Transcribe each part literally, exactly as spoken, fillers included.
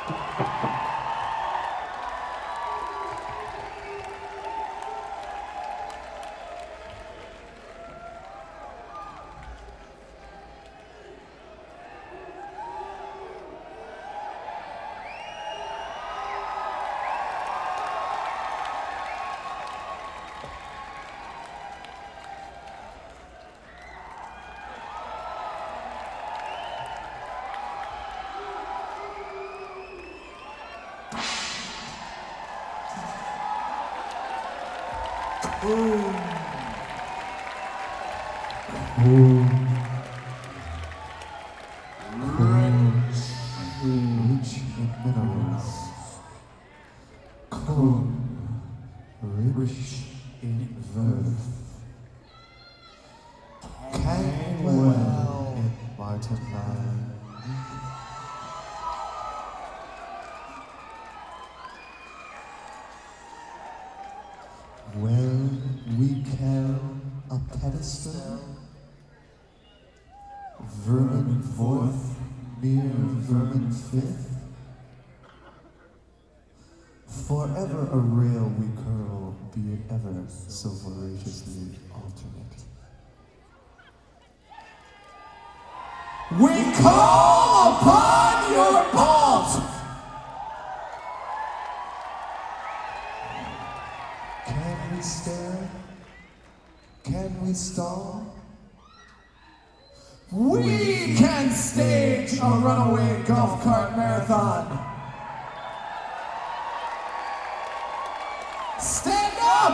Ooh. Ooh. Rich, rich in minerals. Cool, rich in verve. Came well in Martin line. Well, we carry a pedestal, vermin fourth, near vermin fifth. Forever a rail we curl, be it ever so voraciously alternate. We call upon your bolt! Can we stare? Can we stall? We can stage a runaway golf cart marathon. Stand up!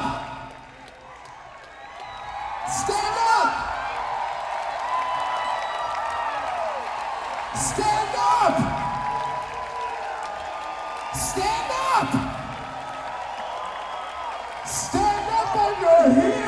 Stand up! Stand up! Stand up! Stand up on your heels!